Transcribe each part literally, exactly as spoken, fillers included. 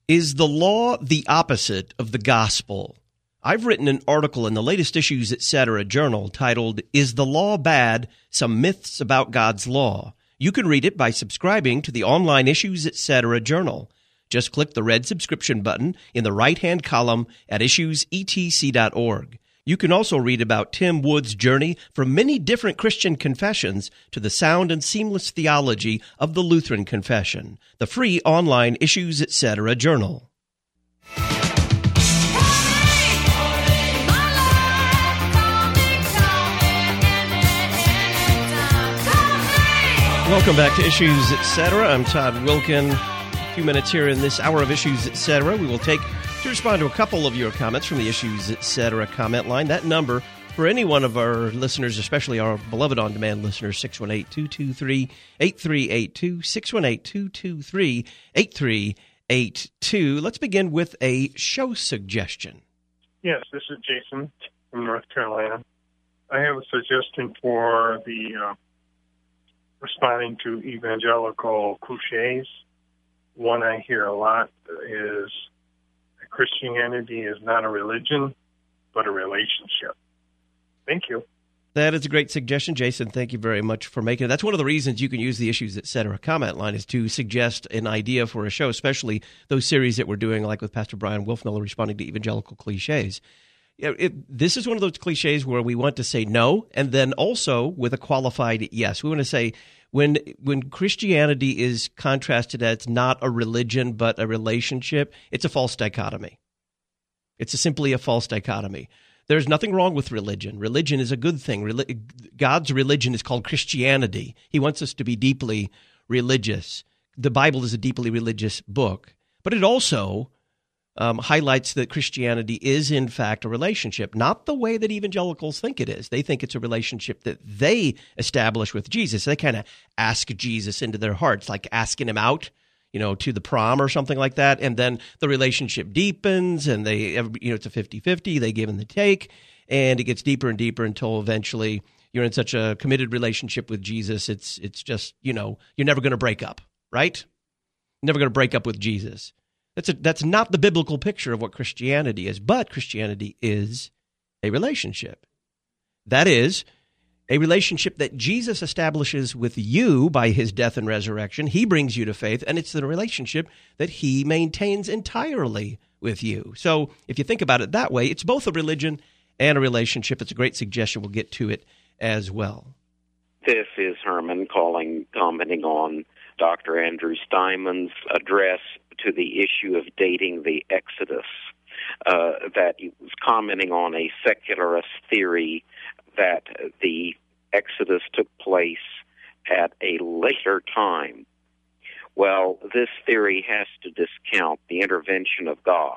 Is the law the opposite of the gospel? I've written an article in the latest Issues Etc. journal titled, Is the Law Bad? Some Myths About God's Law. You can read it by subscribing to the online Issues Etc. journal. Just click the red subscription button in the right-hand column at issues e t c dot org. You can also read about Tim Wood's journey from many different Christian confessions to the sound and seamless theology of the Lutheran Confession, the free online Issues Etc. journal. Welcome back to Issues Etc. I'm Todd Wilken. A few minutes here in this hour of Issues Etc. we will take to respond to a couple of your comments from the Issues Etc. comment line. That number for any one of our listeners, especially our beloved on-demand listeners, six one eight, two two three, eight three eight two, six one eight, two two three, eight three eight two. Let's begin with a show suggestion. Yes, this is Jason from North Carolina. I have a suggestion for the uh, responding to evangelical cliches. One I hear a lot is Christianity is not a religion, but a relationship. Thank you. That is a great suggestion, Jason. Thank you very much for making it. That's one of the reasons you can use the Issues Etc. comment line, is to suggest an idea for a show, especially those series that we're doing, like with Pastor Brian Wolfmiller responding to evangelical cliches. You know, it, this is one of those cliches where we want to say no, and then also with a qualified yes. We want to say when when Christianity is contrasted as not a religion but a relationship, it's a false dichotomy. It's a, simply a false dichotomy. There's nothing wrong with religion. Religion is a good thing. Reli- God's religion is called Christianity. He wants us to be deeply religious. The Bible is a deeply religious book, but it also Um, highlights that Christianity is, in fact, a relationship, not the way that evangelicals think it is. They think it's a relationship that they establish with Jesus. They kind of ask Jesus into their hearts, like asking him out, you know, to the prom or something like that, and then the relationship deepens, and they, you know, it's a fifty-fifty, they give and they take, and it gets deeper and deeper until eventually you're in such a committed relationship with Jesus, it's it's just, you know, you're never going to break up, right? Never going to break up with Jesus. That's a, that's not the biblical picture of what Christianity is, but Christianity is a relationship. That is, a relationship that Jesus establishes with you by his death and resurrection. He brings you to faith, and it's the relationship that he maintains entirely with you. So if you think about it that way, it's both a religion and a relationship. It's a great suggestion. We'll get to it as well. This is Herman calling, commenting on Doctor Andrew Steinman's address to the issue of dating the Exodus, uh, that he was commenting on a secularist theory that the Exodus took place at a later time. Well, this theory has to discount the intervention of God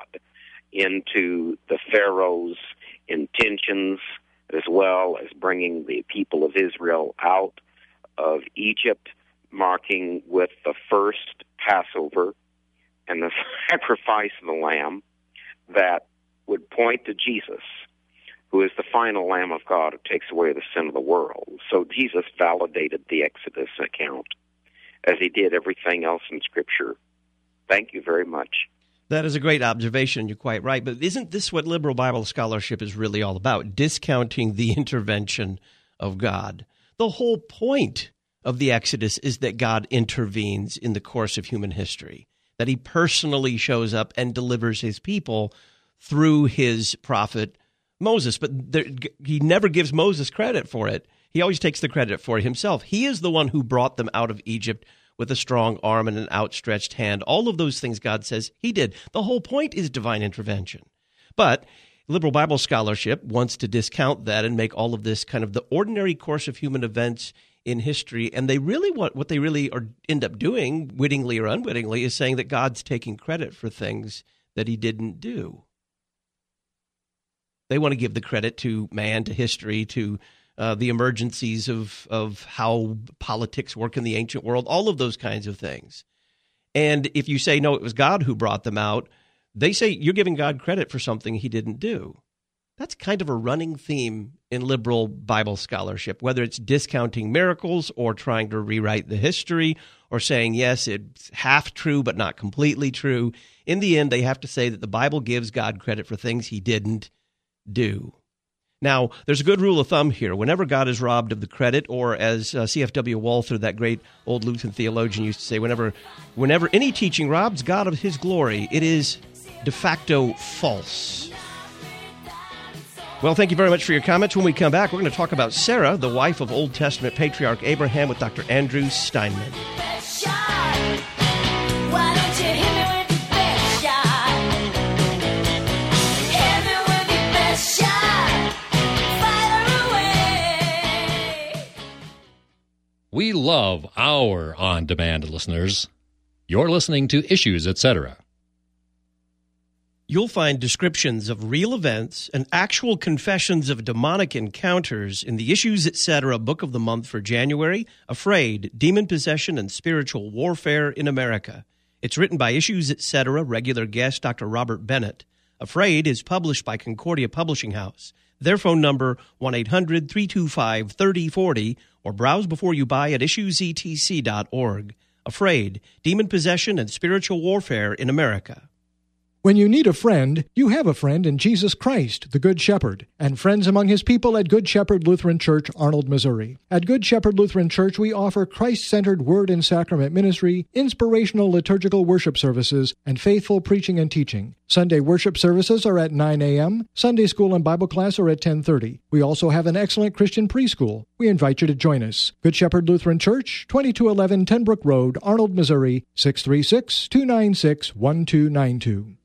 into the Pharaoh's intentions, as well as bringing the people of Israel out of Egypt, marking with the first Passover and the sacrifice of the lamb that would point to Jesus, who is the final Lamb of God who takes away the sin of the world. So Jesus validated the Exodus account, as he did everything else in Scripture. Thank you very much. That is a great observation. You're quite right. But isn't this what liberal Bible scholarship is really all about? Discounting the intervention of God. The whole point of the Exodus is that God intervenes in the course of human history, that he personally shows up and delivers his people through his prophet Moses. But there, he never gives Moses credit for it. He always takes the credit for it himself. He is the one who brought them out of Egypt with a strong arm and an outstretched hand. All of those things God says he did. The whole point is divine intervention. But liberal Bible scholarship wants to discount that and make all of this kind of the ordinary course of human events in history, and they really want what they really are end up doing, wittingly or unwittingly, is saying that God's taking credit for things that he didn't do. They want to give the credit to man, to history, to uh, the emergencies of of how politics work in the ancient world, all of those kinds of things. And if you say, no, it was God who brought them out, they say you're giving God credit for something he didn't do. That's kind of a running theme in liberal Bible scholarship, whether it's discounting miracles or trying to rewrite the history or saying, yes, it's half true but not completely true. In the end, they have to say that the Bible gives God credit for things he didn't do. Now, there's a good rule of thumb here. Whenever God is robbed of the credit, or as uh, C F W Walther, that great old Lutheran theologian, used to say, whenever, whenever any teaching robs God of his glory, it is de facto false. Well, thank you very much for your comments. When we come back, we're going to talk about Sarah, the wife of Old Testament patriarch Abraham, with Doctor Andrew Steinman. We love our on-demand listeners. You're listening to Issues, et cetera. You'll find descriptions of real events and actual confessions of demonic encounters in the Issues, et cetera book of the month for January, Afraid, Demon Possession and Spiritual Warfare in America. It's written by Issues, et cetera regular guest Doctor Robert Bennett. Afraid is published by Concordia Publishing House. Their phone number, one eight hundred three two five three oh four oh, or browse before you buy at issues e t c dot org. Afraid, Demon Possession and Spiritual Warfare in America. When you need a friend, you have a friend in Jesus Christ, the Good Shepherd, and friends among his people at Good Shepherd Lutheran Church, Arnold, Missouri. At Good Shepherd Lutheran Church, we offer Christ-centered word and sacrament ministry, inspirational liturgical worship services, and faithful preaching and teaching. Sunday worship services are at nine a.m., Sunday school and Bible class are at ten thirty. We also have an excellent Christian preschool. We invite you to join us. Good Shepherd Lutheran Church, twenty-two eleven Ten Brook Road, Arnold, Missouri, six three six, two nine six, one two nine two.